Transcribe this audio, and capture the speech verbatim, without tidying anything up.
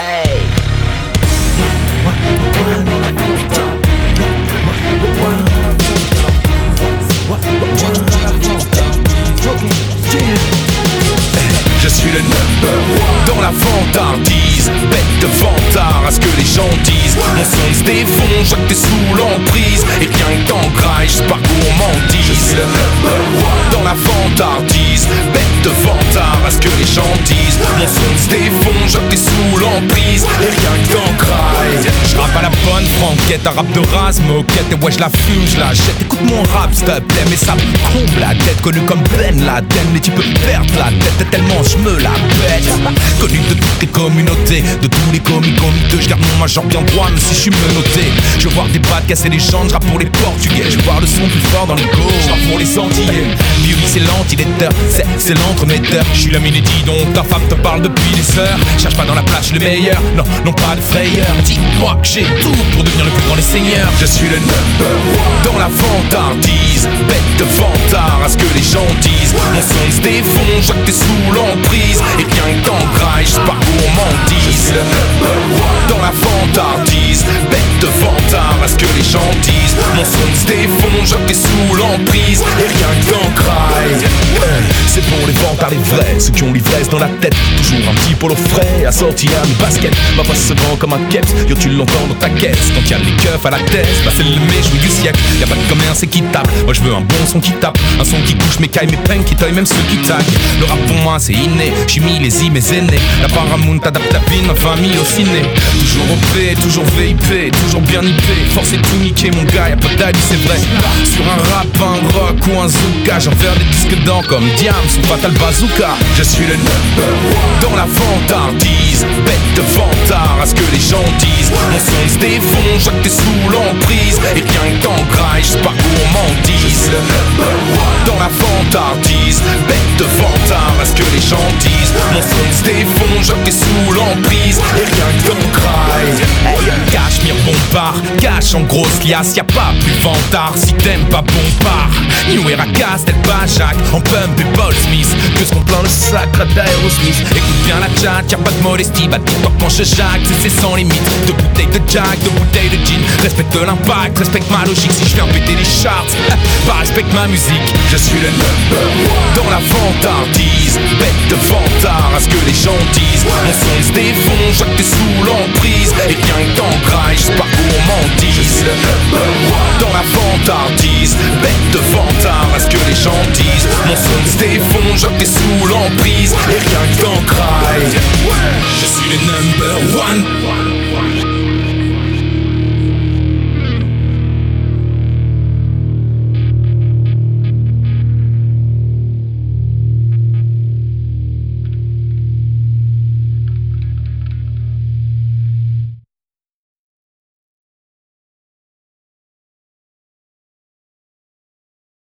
Hey. Je suis le number one dans la vantardise, bête de vantard à ce que les gens disent. Mon son se défonce, je que t'es sous l'emprise et rien que t'engraille, je pars gourmandise. Je suis le number one dans la vantardise, bête de vantard à ce que les gens disent. Mon son se défonce, je que t'es sous l'emprise et rien que t'engraille. Je rappe à la bonne franquette, un rap de race, moquette. Et ouais je la fume, je la jette. Écoute mon rap s'il te plaît, mais ça me comble la tête. Connu comme Ben Laden, mais tu peux perdre la tête tellement je me la pète. Connu de toutes les communautés, de tous les comiques comiteux. Je garde mon major bien droit, même si je suis menotté. Je veux voir des battes casser les jambes, je rappe pour les portugais. Je veux voir le son plus fort dans les go, je rappe pour les antillais. Lui oui c'est l'antiletteur, c'est, c'est l'entremetteur. Je suis la Milady donc ta femme te parle depuis des heures. Cherche pas dans la plage le meilleur, non, non pas de frayeur. Dis-moi que j'ai tout pour devenir le plus grand des seigneurs. Je suis le number one dans la vantardise, bête de vantard à ce que les gens disent. Mon son se défonce, je que t'es sous l'emprise et bien que t'engraille, je pars gourmandise. Je suis le number one dans la vantardise, bête de vantard à ce que les gens disent. Mon son se défonce, je que t'es sous l'emprise et rien que t'engraille. C'est pour les vantards les vrais, ceux qui ont l'ivresse dans la tête. Toujours un petit polo frais, assorti à mes baskets. Ma voix se vend comme un keps, yo tu l'entends dans ta caisse. Quand y'a les keufs à la tête, bah c'est le méchou du siècle. Y'a pas de commerce équitable, moi je veux un bon son qui tape. Un son qui couche mes cailles, mes peines, qui taille même ceux qui taguent. Le rap pour moi c'est inné, j'ai mis les i mes aînés. La Paramount adapte la vie, ma famille au ciné. Toujours O P, toujours V I P, toujours bien I P. Force est tout niquer mon gars, y'a pas d'ali c'est vrai. Sur un rap, un rock ou un zouka, j'en faire des disques d'or comme Diam, son fatal bazooka. Je suis le number one dans la vantardise, bête de vantard à ce que les gens disent. Mon son se défonce, je que t'es sous l'emprise et rien que t'engraille, je pars gourmandise. Je suis le number one dans la vantardise, bête de vantard à ce que les gens disent. Mon son se défonce, je que t'es sous l'emprise et rien que t'engraille. Hey, Cachemire bombard, cache en grosse liasse, y'a pas plus vantard si t'aimes pas bombard. New Era Castel Bajac, en pump et Paul Smith, que ce qu'on plaint le sacre d'Aerosmith. Écoute bien la chat, y'a pas de modestie, bah dis-toi quand je jacte, c'est sans limite. De bouteilles de Jack, de bouteilles de gin, respecte l'impact, respecte ma logique. Si je viens péter les charts, pas respecte ma musique. Je suis le number one dans la vantardise, bête de vantard à ce que les gens disent. Mon son se défonce, je que t'es sous l'emprise et rien que t'engraille, je pars gourmandise. Je suis le number one dans la vantardise, bête de vantard à ce que les gens disent. Mon son se défonce, je que t'es sous l'emprise et rien que t'engraille. Je suis le number one.